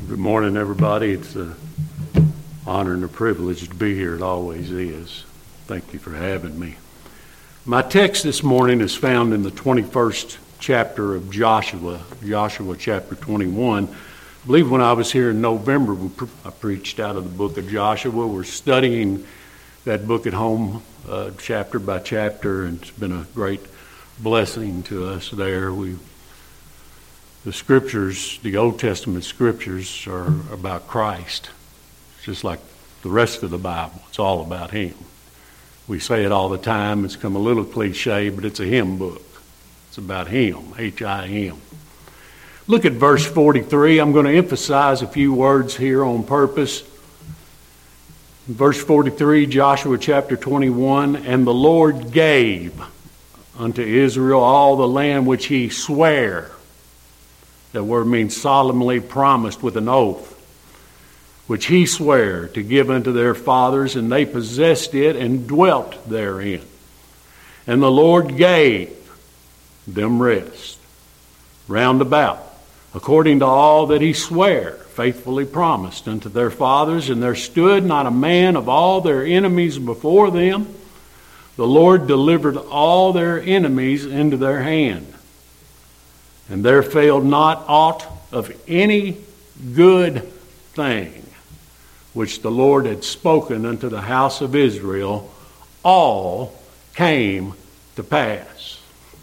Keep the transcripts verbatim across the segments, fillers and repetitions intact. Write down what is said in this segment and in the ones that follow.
Good morning, everybody. It's an honor and a privilege to be here. It always is. Thank you for having me. My text this morning is found in the twenty-first chapter of Joshua, Joshua chapter twenty-one. I believe when I was here in November, we pre- I preached out of the book of Joshua. We're studying that book at home, uh, chapter by chapter, and it's been a great blessing to us there. We The scriptures, the Old Testament scriptures, are about Christ. It's just like the rest of the Bible. It's all about Him. We say it all the time. It's become a little cliche, but it's a hymn book. It's about Him, H I M. Look at verse forty-three. I'm going to emphasize a few words here on purpose. Verse forty-three, Joshua chapter twenty-one, and the Lord gave unto Israel all the land which He sware. That word means solemnly promised with an oath, which He sware to give unto their fathers, and they possessed it and dwelt therein. And the Lord gave them rest round about, according to all that He sware, faithfully promised unto their fathers, and there stood not a man of all their enemies before them. The Lord delivered all their enemies into their hand. And there failed not aught of any good thing which the Lord had spoken unto the house of Israel, all came to pass.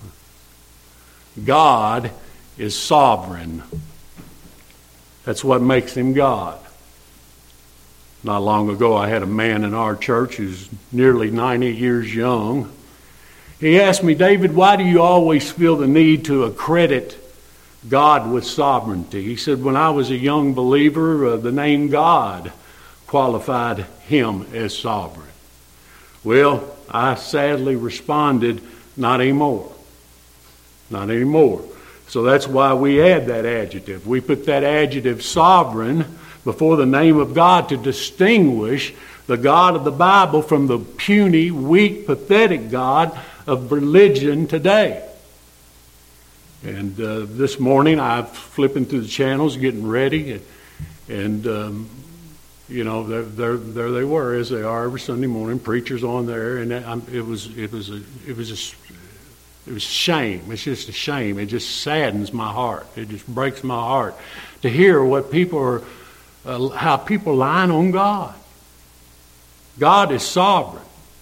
God is sovereign. That's what makes Him God. Not long ago, I had a man in our church who's nearly ninety years young. He asked me, David, why do you always feel the need to accredit God with sovereignty? He said, when I was a young believer, uh, the name God qualified Him as sovereign. Well, I sadly responded, not anymore. Not anymore. So that's why we add that adjective. We put that adjective sovereign before the name of God to distinguish the God of the Bible from the puny, weak, pathetic God of religion today. And uh, this morning I'm flipping through the channels, getting ready, and, and um, you know, there, there, there they were, as they are every Sunday morning, preachers on there, and I, it was, it was, a, it was a, it was shame. It's just a shame. It just saddens my heart. It just breaks my heart to hear what people are, uh, how people lying on God. God is sovereign.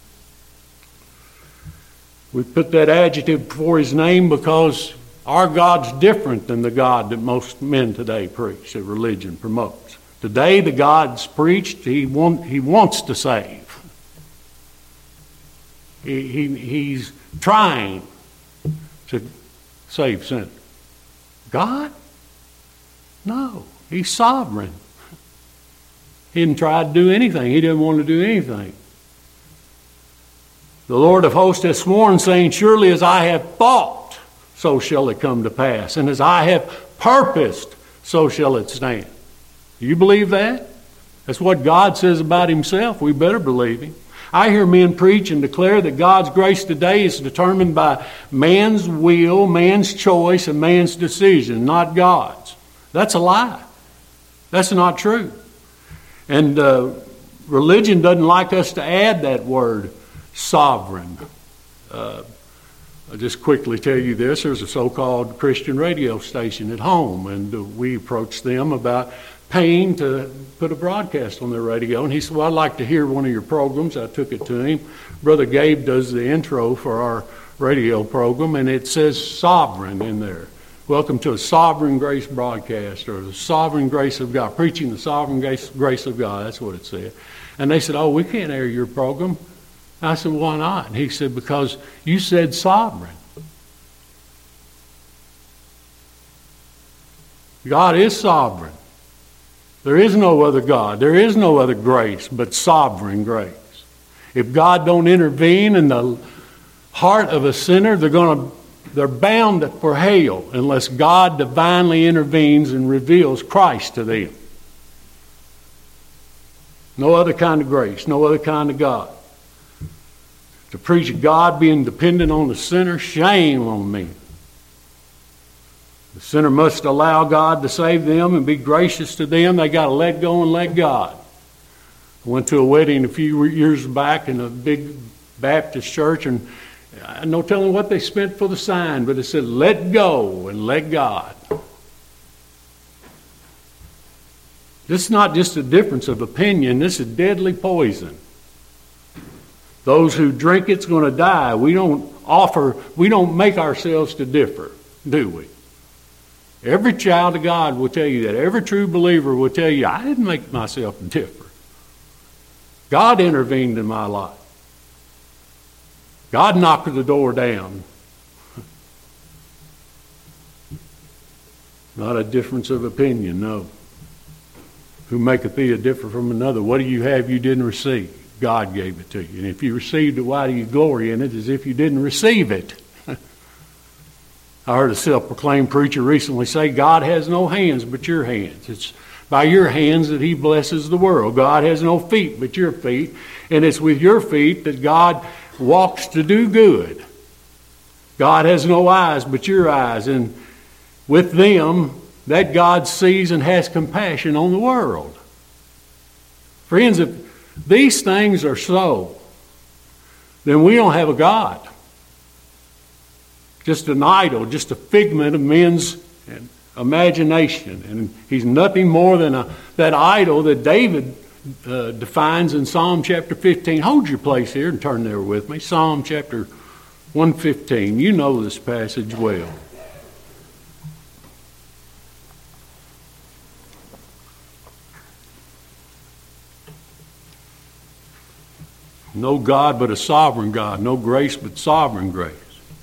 We put that adjective before His name because our God's different than the God that most men today preach, that religion promotes. Today, the God's preached, He, want, he wants to save. He, he, he's trying to save sinners. God? No. He's sovereign. He didn't try to do anything. He didn't want to do anything. The Lord of hosts has sworn, saying, surely as I have thought, so shall it come to pass. And as I have purposed, so shall it stand. Do you believe that? That's what God says about Himself. We better believe Him. I hear men preach and declare that God's grace today is determined by man's will, man's choice, and man's decision, not God's. That's a lie. That's not true. And uh, religion doesn't like us to add that word, sovereign. Uh, I'll just quickly tell you this. There's a so-called Christian radio station at home, and uh, we approached them about paying to put a broadcast on their radio. And he said, well, I'd like to hear one of your programs. I took it to him. Brother Gabe does the intro for our radio program, and it says sovereign in there. Welcome to a sovereign grace broadcast, or the sovereign grace of God, preaching the sovereign grace, grace of God. That's what it said. And they said, oh, we can't air your program. I said, why not? And he said, because you said sovereign. God is sovereign. There is no other God. There is no other grace but sovereign grace. If God don't intervene in the heart of a sinner, they're going to, they're bound for hell unless God divinely intervenes and reveals Christ to them. No other kind of grace, no other kind of God. To preach God being dependent on the sinner, shame on me. The sinner must allow God to save them and be gracious to them. They got to let go and let God. I went to a wedding a few years back in a big Baptist church, and no telling what they spent for the sign, but it said, let go and let God. This is not just a difference of opinion. This is deadly poison. Those who drink it's going to die. We don't offer, we don't make ourselves to differ, do we? Every child of God will tell you that. Every true believer will tell you, I didn't make myself differ. God intervened in my life. God knocked the door down. Not a difference of opinion, no. Who maketh thee a differ from another? What do you have you didn't receive? God gave it to you. And if you received it, why do you glory in it as if you didn't receive it? I heard a self-proclaimed preacher recently say, God has no hands but your hands. It's by your hands that he blesses the world. God has no feet but your feet. And it's with your feet that God walks to do good. God has no eyes but your eyes. And with them, that God sees and has compassion on the world. Friends, if these things are so, then we don't have a God. Just an idol, just a figment of men's imagination. And he's nothing more than a, that idol that David uh, defines in Psalm chapter fifteen. Hold your place here and turn there with me. Psalm chapter one fifteen. You know this passage well. No God but a sovereign God. No grace but sovereign grace.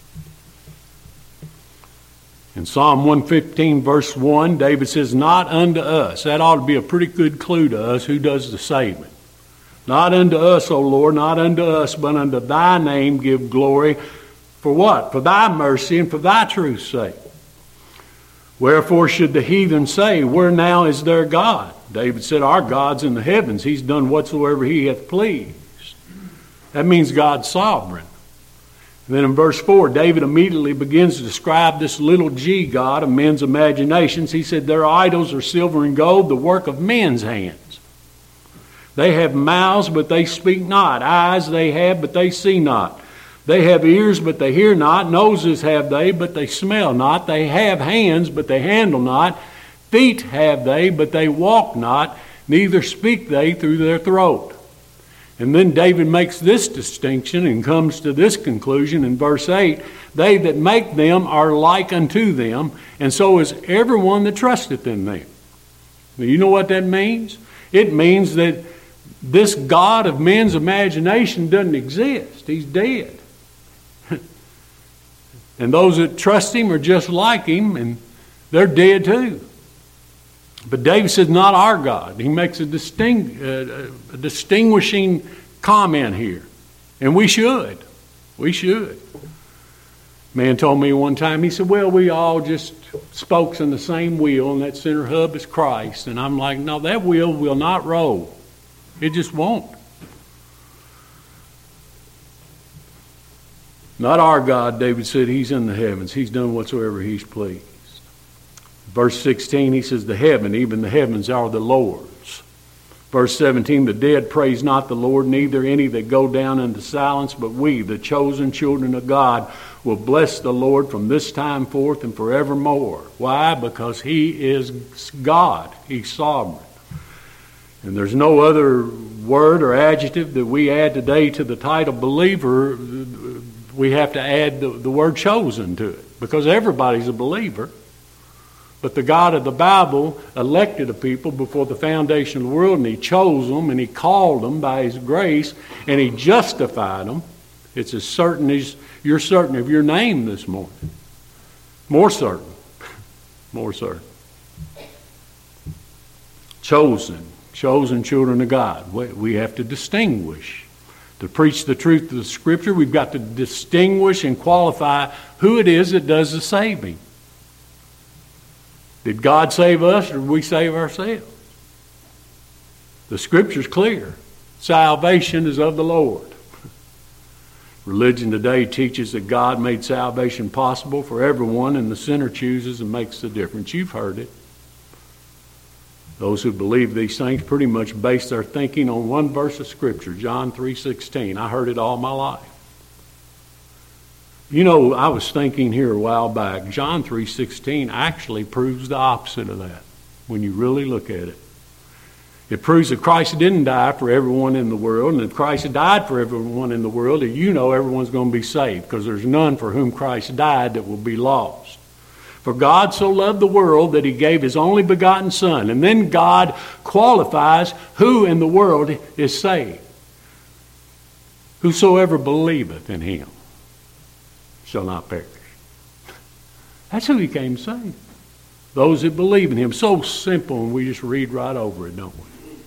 In Psalm one fifteen, verse one, David says, not unto us. That ought to be a pretty good clue to us who does the saving. Not unto us, O Lord, not unto us, but unto thy name give glory. For what? For thy mercy and for thy truth's sake. Wherefore should the heathen say, where now is their God? David said, our God's in the heavens. He's done whatsoever he hath pleased. That means God's sovereign. And then in verse four, David immediately begins to describe this little g God of men's imaginations. He said, their idols are silver and gold, the work of men's hands. They have mouths, but they speak not. Eyes they have, but they see not. They have ears, but they hear not. Noses have they, but they smell not. They have hands, but they handle not. Feet have they, but they walk not. Neither speak they through their throat. And then David makes this distinction and comes to this conclusion in verse eight. They that make them are like unto them, and so is everyone that trusteth in them. Now, you know what that means? It means that this God of men's imagination doesn't exist. He's dead. And those that trust him are just like him, and they're dead too. But David says, not our God. He makes a, distinct, uh, a distinguishing comment here. And we should. We should. Man told me one time, he said, well, we all just spokes in the same wheel, and that center hub is Christ. And I'm like, no, that wheel will not roll. It just won't. Not our God, David said, he's in the heavens. He's done whatsoever he's pleased. Verse sixteen, he says, the heaven, even the heavens are the Lord's. Verse seventeen, the dead praise not the Lord, neither any that go down into silence, but we, the chosen children of God, will bless the Lord from this time forth and forevermore. Why? Because he is God. He's sovereign. And there's no other word or adjective that we add today to the title believer. We have to add the, the word chosen to it, because everybody's a believer. But the God of the Bible elected a people before the foundation of the world, and he chose them, and he called them by his grace, and he justified them. It's as certain as you're certain of your name this morning. More certain. More certain. Chosen. Chosen children of God. We have to distinguish. To preach the truth of the Scripture, we've got to distinguish and qualify who it is that does the saving. Did God save us, or did we save ourselves? The Scripture's clear. Salvation is of the Lord. Religion today teaches that God made salvation possible for everyone, and the sinner chooses and makes the difference. You've heard it. Those who believe these things pretty much base their thinking on one verse of Scripture, John three sixteen. I heard it all my life. You know, I was thinking here a while back, John three sixteen actually proves the opposite of that when you really look at it. It proves that Christ didn't die for everyone in the world, and if Christ died for everyone in the world, you know everyone's going to be saved, because there's none for whom Christ died that will be lost. For God so loved the world that he gave his only begotten Son. And then God qualifies who in the world is saved. Whosoever believeth in him shall not perish. That's who he came to save. Those that believe in him. So simple, and we just read right over it, don't we?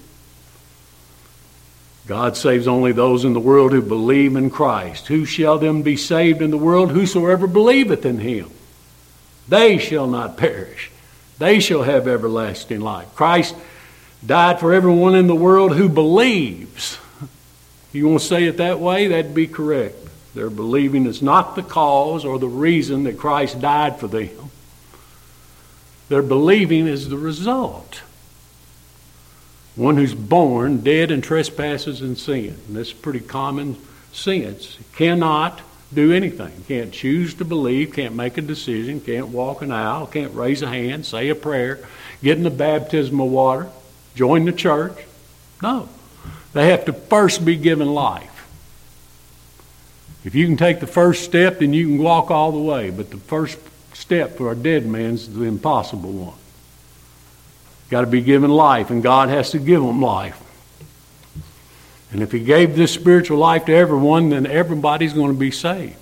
God saves only those in the world who believe in Christ. Who shall then be saved in the world? Whosoever believeth in him. They shall not perish. They shall have everlasting life. Christ died for everyone in the world who believes. You want to say it that way? That'd be correct. Their believing is not the cause or the reason that Christ died for them. Their believing is the result. One who's born dead in trespasses and sin. And that's pretty common sense. Cannot do anything. Can't choose to believe, can't make a decision, can't walk an aisle, can't raise a hand, say a prayer, get in the baptismal water, join the church. No. They have to first be given life. If you can take the first step, then you can walk all the way. But the first step for a dead man's the impossible one. Got to be given life, and God has to give them life. And if he gave this spiritual life to everyone, then everybody's going to be saved.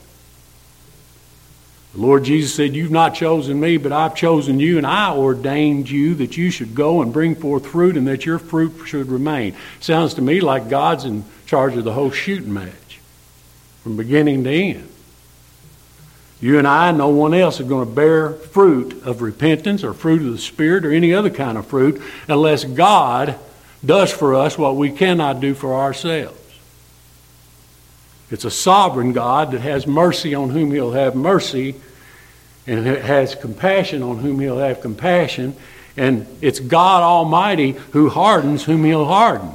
The Lord Jesus said, you've not chosen me, but I've chosen you, and I ordained you that you should go and bring forth fruit, and that your fruit should remain. Sounds to me like God's in charge of the whole shooting match, from beginning to end. You and I, no one else, are going to bear fruit of repentance or fruit of the Spirit or any other kind of fruit unless God does for us what we cannot do for ourselves. It's a sovereign God that has mercy on whom he'll have mercy, and has compassion on whom he'll have compassion, and it's God Almighty who hardens whom he'll harden.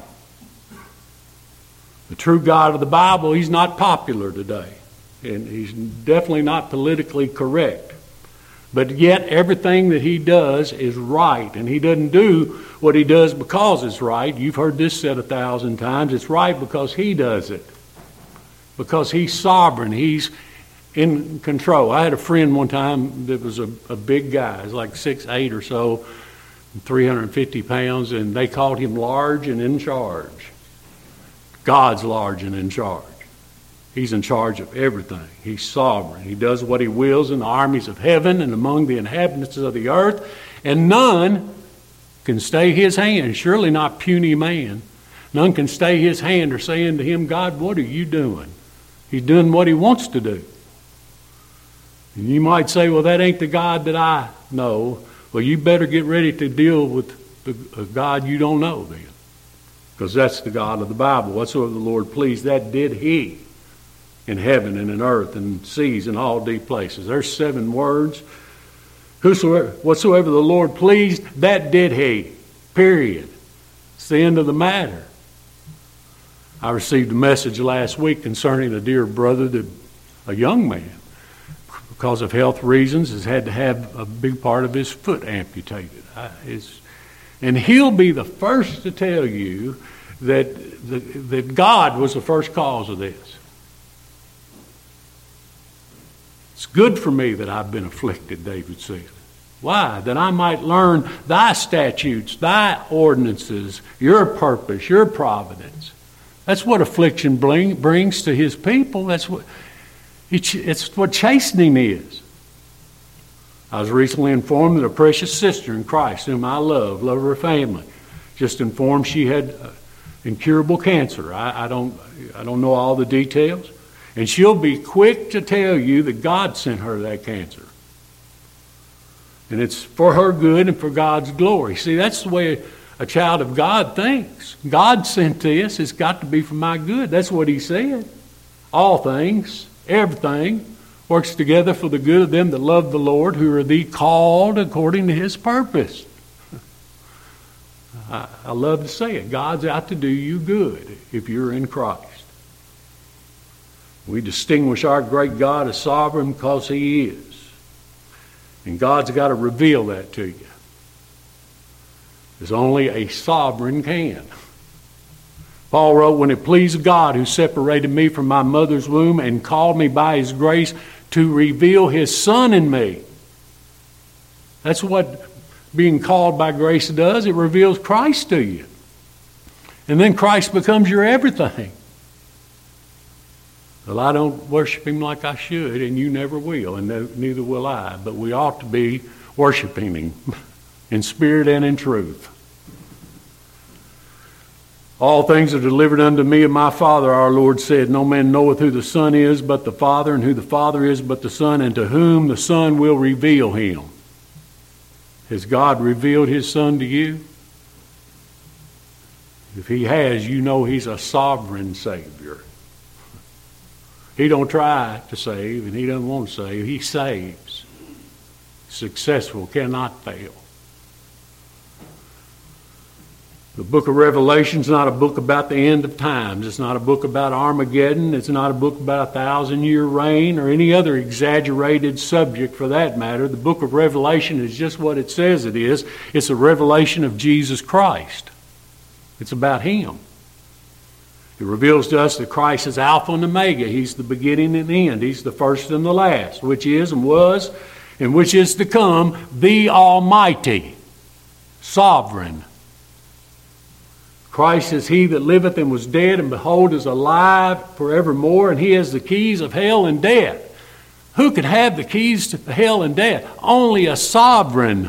The true God of the Bible, he's not popular today. And he's definitely not politically correct. But yet everything that he does is right. And he doesn't do what he does because it's right. You've heard this said a thousand times. It's right because he does it. Because he's sovereign. He's in control. I had a friend one time that was a, a big guy. He was like six eight or so, three hundred fifty pounds. And they called him large and in charge. God's large and in charge. He's in charge of everything. He's sovereign. He does what he wills in the armies of heaven and among the inhabitants of the earth. And none can stay his hand. Surely not puny man. None can stay his hand or say unto him, God, what are you doing? He's doing what he wants to do. And you might say, well, that ain't the God that I know. Well, you better get ready to deal with the God you don't know then. Because that's the God of the Bible. Whatsoever the Lord pleased, that did he. In heaven and in earth and seas and all deep places. There's seven words. Whosoever, whatsoever the Lord pleased, that did he. Period. It's the end of the matter. I received a message last week concerning a dear brother, that a young man, because of health reasons, has had to have a big part of his foot amputated. I, it's, and he'll be the first to tell you that, that, that God was the first cause of this. It's good for me that I've been afflicted, David said. Why? That I might learn thy statutes, thy ordinances, your purpose, your providence. That's what affliction bring, brings to his people. That's what it's what chastening is. I was recently informed that a precious sister in Christ, whom I love, love her family, just informed she had uh, incurable cancer. I, I don't, I don't know all the details. And she'll be quick to tell you that God sent her that cancer. And it's for her good and for God's glory. See, that's the way a child of God thinks. God sent this. It's got to be for my good. That's what he said. all things, everything, works together for the good of them that love the Lord, who are the called according to His purpose. I, I love to say it. God's out to do you good if you're in Christ. We distinguish our great God as sovereign because He is. And God's got to reveal that to you, as only a sovereign can. Paul wrote, when it pleased God who separated me from my mother's womb and called me by His grace to reveal His Son in me. That's what being called by grace does. It reveals Christ to you. And then Christ becomes your everything. Well, I don't worship Him like I should, and you never will, and no, neither will I. But we ought to be worshiping Him in spirit and in truth. All things are delivered unto me of my Father, our Lord said. No man knoweth who the Son is but the Father, and who the Father is but the Son, and to whom the Son will reveal Him. Has God revealed His Son to you? If He has, you know He's a sovereign Savior. He don't try to save, and He doesn't want to save. He saves. Successful, cannot fail. The book of Revelation is not a book about the end of times. It's not a book about Armageddon. It's not a book about a thousand-year reign or any other exaggerated subject for that matter. The book of Revelation is just what it says it is. It's a revelation of Jesus Christ. It's about Him. It reveals to us that Christ is Alpha and Omega. He's the beginning and the end. He's the first and the last, which is and was and which is to come, the Almighty, sovereign. Christ is He that liveth and was dead, and behold is alive forevermore, and He has the keys of hell and death. Who could have the keys to hell and death? Only a sovereign.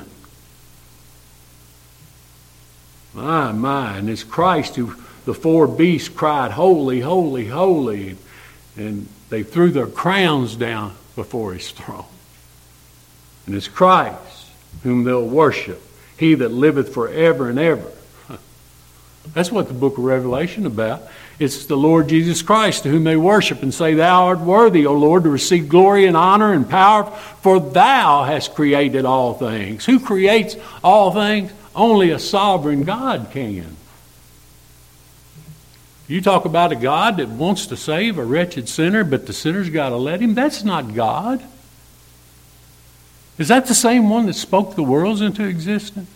My, my, and it's Christ who the four beasts cried, holy, holy, holy, and they threw their crowns down before His throne. And it's Christ whom they'll worship, He that liveth forever and ever. That's what the book of Revelation is about. It's the Lord Jesus Christ to whom they worship and say, Thou art worthy, O Lord, to receive glory and honor and power, for Thou hast created all things. Who creates all things? Only a sovereign God can. You talk about a God that wants to save a wretched sinner, but the sinner's got to let Him. That's not God. Is that the same one that spoke the worlds into existence?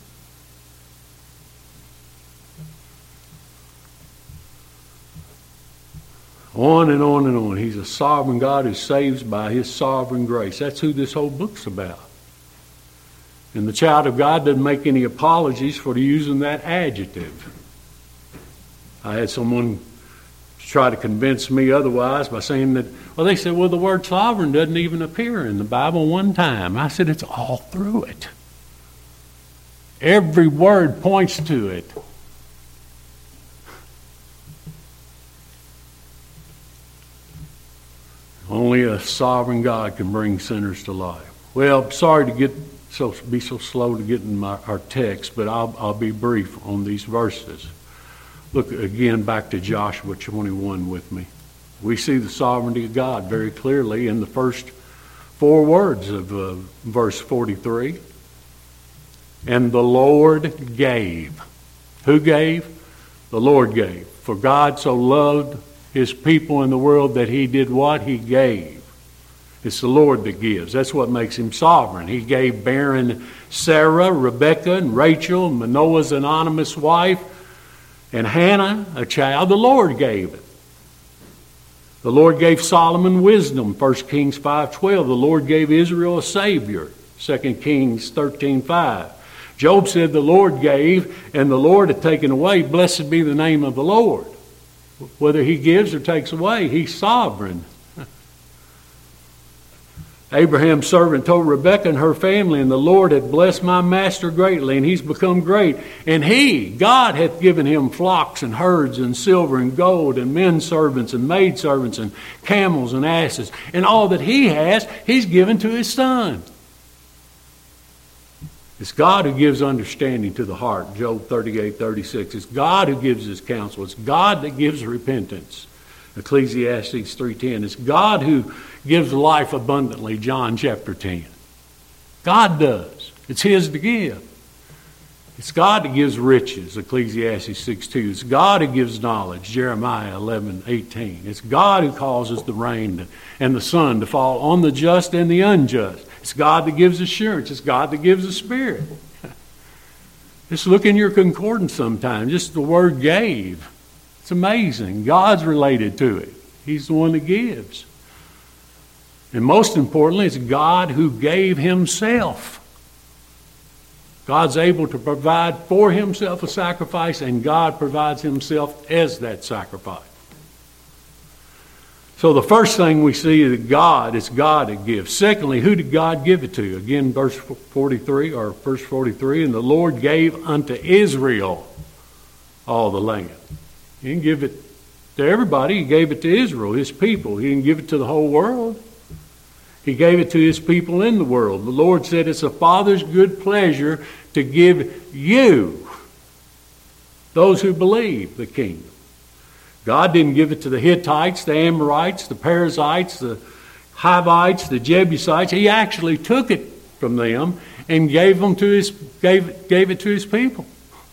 On and on and on. He's a sovereign God who saves by His sovereign grace. That's who this whole book's about. And the child of God doesn't make any apologies for using that adjective. I had someone try to convince me otherwise by saying that, well, they said, well, the word sovereign doesn't even appear in the Bible one time. I said, it's all through it. Every word points to it. Only a sovereign God can bring sinners to life. Well, sorry to get so be so slow to get in my, our text, but I'll, I'll be brief on these verses. Look again back to Joshua twenty-one with me. We see the sovereignty of God very clearly in the first four words of uh, verse forty-three. And the Lord gave. Who gave? The Lord gave. For God so loved His people in the world that He did what? He gave. It's the Lord that gives. That's what makes Him sovereign. He gave barren Sarah, Rebekah, and Rachel, Manoah's anonymous wife, and Hannah a child. The Lord gave it. The Lord gave Solomon wisdom, First Kings five twelve. The Lord gave Israel a Savior, Second Kings thirteen five. Job said the Lord gave, and the Lord had taken away. Blessed be the name of the Lord. Whether He gives or takes away, He's sovereign. Abraham's servant told Rebekah and her family, and the Lord hath blessed my master greatly, and he's become great. And he, God, hath given him flocks and herds and silver and gold and men servants and maid servants and camels and asses. And all that he has, he's given to his son. It's God who gives understanding to the heart, Job thirty-eight thirty-six. It's God who gives His counsel. It's God that gives repentance. Ecclesiastes three ten. It's God who gives life abundantly, John chapter ten. God does. It's His to give. It's God that gives riches, Ecclesiastes six two. It's God who gives knowledge, Jeremiah eleven eighteen. It's God who causes the rain to, and the sun to fall on the just and the unjust. It's God that gives assurance. It's God that gives the Spirit. Just look in your concordance sometime. Just the word gave. It's amazing. God's related to it. He's the one that gives. And most importantly, it's God who gave Himself. God's able to provide for Himself a sacrifice, and God provides Himself as that sacrifice. So the first thing we see is that God, it's God that gives. Secondly, who did God give it to? Again, verse forty-three, or verse forty-three, and the Lord gave unto Israel all the land. He didn't give it to everybody. He gave it to Israel, His people. He didn't give it to the whole world. He gave it to His people in the world. The Lord said, it's a Father's good pleasure to give you, those who believe, the kingdom. God didn't give it to the Hittites, the Amorites, the Perizzites, the Hivites, the Jebusites. He actually took it from them and gave them to his gave gave it to His people.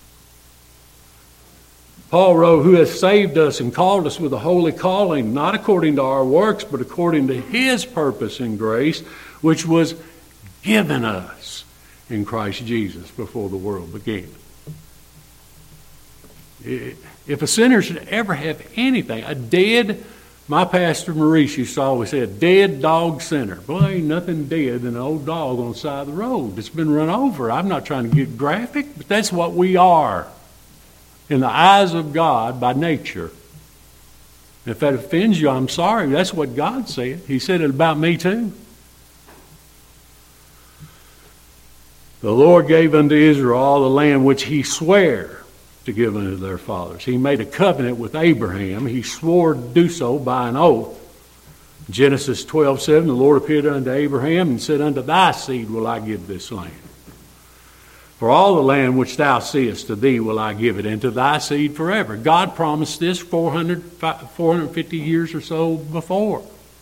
Paul wrote, who has saved us and called us with a holy calling, not according to our works, but according to His purpose and grace, which was given us in Christ Jesus before the world began. If a sinner should ever have anything, a dead, my pastor Maurice used to always say, a dead dog sinner. Boy, ain't nothing dead than an old dog on the side of the road that's been run over. I'm not trying to get graphic, but that's what we are in the eyes of God by nature. If that offends you, I'm sorry. That's what God said. He said it about me too. The Lord gave unto Israel all the land which He sware to give unto their fathers. He made a covenant with Abraham. He swore to do so by an oath. Genesis twelve seven, the Lord appeared unto Abraham and said, unto thy seed will I give this land. For all the land which thou seest, to thee will I give it, and to thy seed forever. God promised this four hundred, four hundred fifty years or so before.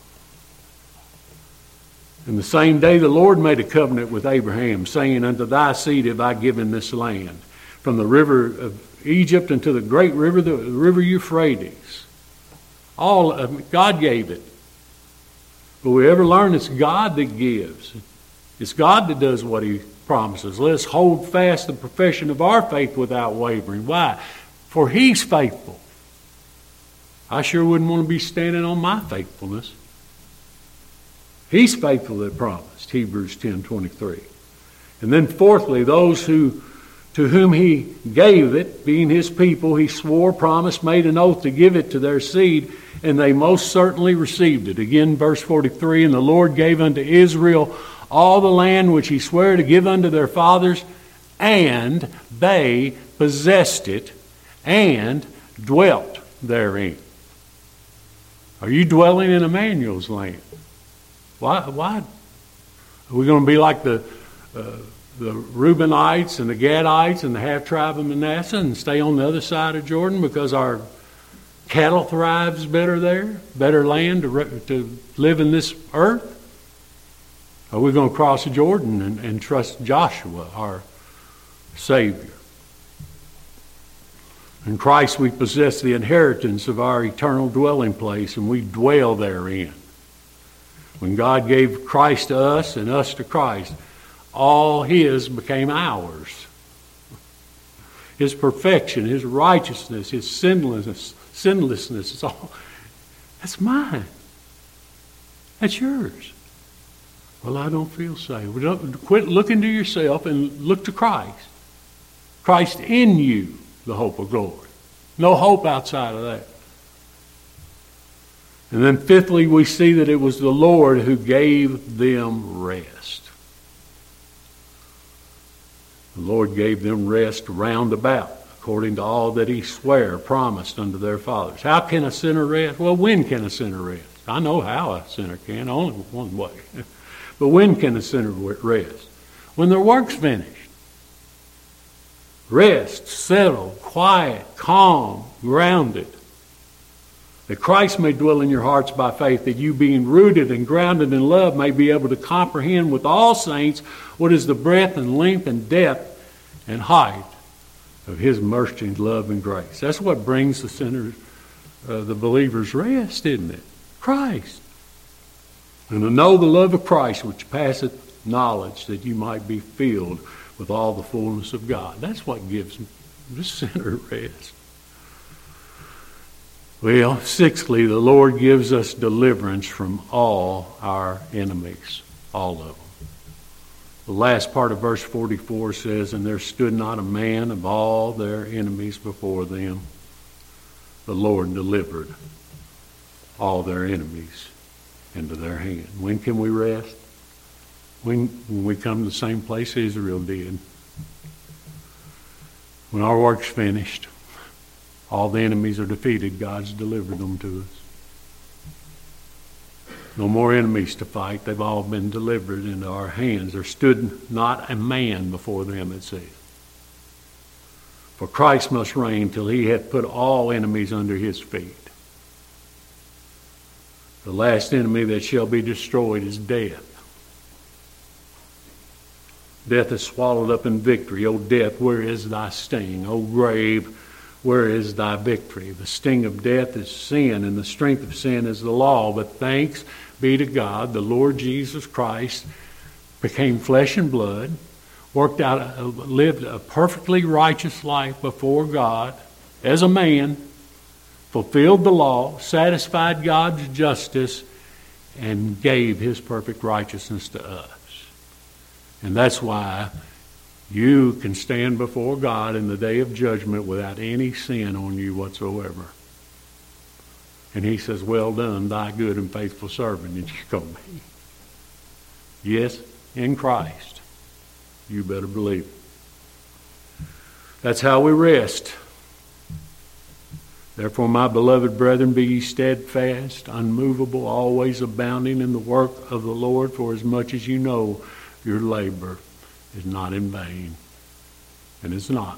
And the same day the Lord made a covenant with Abraham, saying, unto thy seed have I given this land, from the river of Egypt unto the great river, the river Euphrates. All of God gave it. But we ever learn it's God that gives. It's God that does what He promises. Let us hold fast the profession of our faith without wavering. Why? For He's faithful. I sure wouldn't want to be standing on my faithfulness. He's faithful that promised, Hebrews ten twenty-three. And then fourthly, those who to whom He gave it, being His people, He swore, promised, made an oath to give it to their seed, and they most certainly received it. Again, verse forty-three, and the Lord gave unto Israel all the land which He sware to give unto their fathers, and they possessed it and dwelt therein. Are you dwelling in Emmanuel's land? Why? Why? Are we going to be like the uh, the Reubenites and the Gadites and the half-tribe of Manasseh and stay on the other side of Jordan because our cattle thrives better there, better land to, re- to live in this earth? Are we going to cross the Jordan and, and trust Joshua, our Savior? In Christ we possess the inheritance of our eternal dwelling place, and we dwell therein. When God gave Christ to us and us to Christ, all His became ours. His perfection, His righteousness, His sinlessness, sinlessness, it's all, that's mine. That's yours. Well, I don't feel safe. Well, don't, quit looking to yourself and look to Christ. Christ in you, the hope of glory. No hope outside of that. And then fifthly, we see that it was the Lord who gave them rest. The Lord gave them rest round about, according to all that He sware, promised unto their fathers. How can a sinner rest? Well, when can a sinner rest? I know how a sinner can, only one way. But when can a sinner rest? When their work's finished. Rest, settled, quiet, calm, grounded. that Christ may dwell in your hearts by faith, that you being rooted and grounded in love may be able to comprehend with all saints what is the breadth and length and depth and height of his mercy and love and grace. That's what brings the sinners, uh, the believers rest, isn't it? Christ. And to know the love of Christ which passeth knowledge, that you might be filled with all the fullness of God. That's what gives the sinner rest. Well, sixthly, the Lord gives us deliverance from all our enemies, all of them. The last part of verse forty-four says, and there stood not a man of all their enemies before them. The Lord delivered all their enemies into their hand. When can we rest? When, when we come to the same place Israel did. When our work's finished, all the enemies are defeated, God's delivered them to us. No more enemies to fight. They've all been delivered into our hands. There stood not a man before them, it says. For Christ must reign till he hath put all enemies under his feet. The last enemy that shall be destroyed is death. Death is swallowed up in victory. O death, where is thy sting? O grave, where is thy victory? The sting of death is sin, and the strength of sin is the law. But thanks be to God, the Lord Jesus Christ became flesh and blood, worked out, lived a perfectly righteous life before God as a man, fulfilled the law, satisfied God's justice, and gave his perfect righteousness to us. And that's why you can stand before God in the day of judgment without any sin on you whatsoever. And he says, well done, thy good and faithful servant. And you go, yes, in Christ. You better believe it. That's how we rest. Therefore, my beloved brethren, be ye steadfast, unmovable, always abounding in the work of the Lord, for as much as you know your labor is not in vain. And it's not.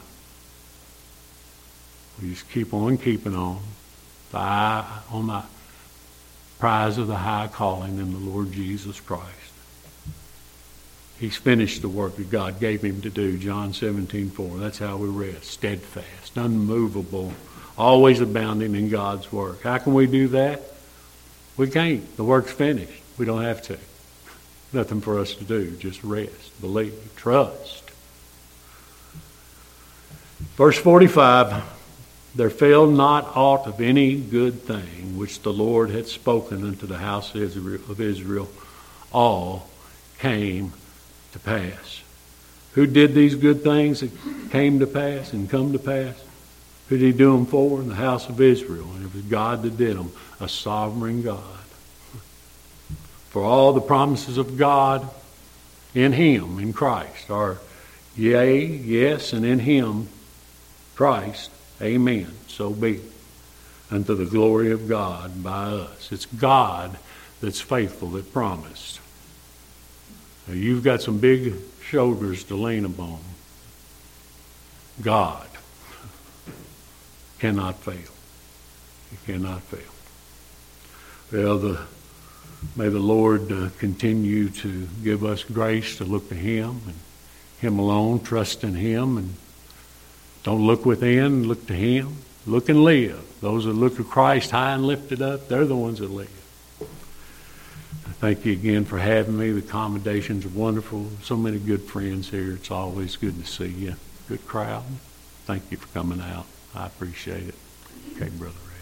We just keep on keeping on. The eye on the prize of the high calling in the Lord Jesus Christ. He's finished the work that God gave him to do. John seventeen four. That's how we rest. Steadfast, unmovable, always abounding in God's work. How can we do that? We can't. The work's finished. We don't have to. Nothing for us to do. Just rest, believe, trust. Verse forty-five, there fell not aught of any good thing which the Lord had spoken unto the house of Israel. Of Israel. All came to pass. Who did these good things that came to pass and come to pass? Who did he do them for? In the house of Israel. And it was God that did them, a sovereign God. For all the promises of God in him, in Christ, are yea, yes, and in him, Christ, amen. So be it. Unto the glory of God by us. It's God that's faithful, that promised. Now, you've got some big shoulders to lean upon. God cannot fail. He cannot fail. Well, the May the Lord uh, continue to give us grace to look to him and him alone, trust in him, and don't look within, look to him. Look and live. Those that look to Christ high and lifted up, they're the ones that live. I thank you again for having me. The accommodations are wonderful. So many good friends here. It's always good to see you. Good crowd. Thank you for coming out. I appreciate it. Okay, Brother Ray.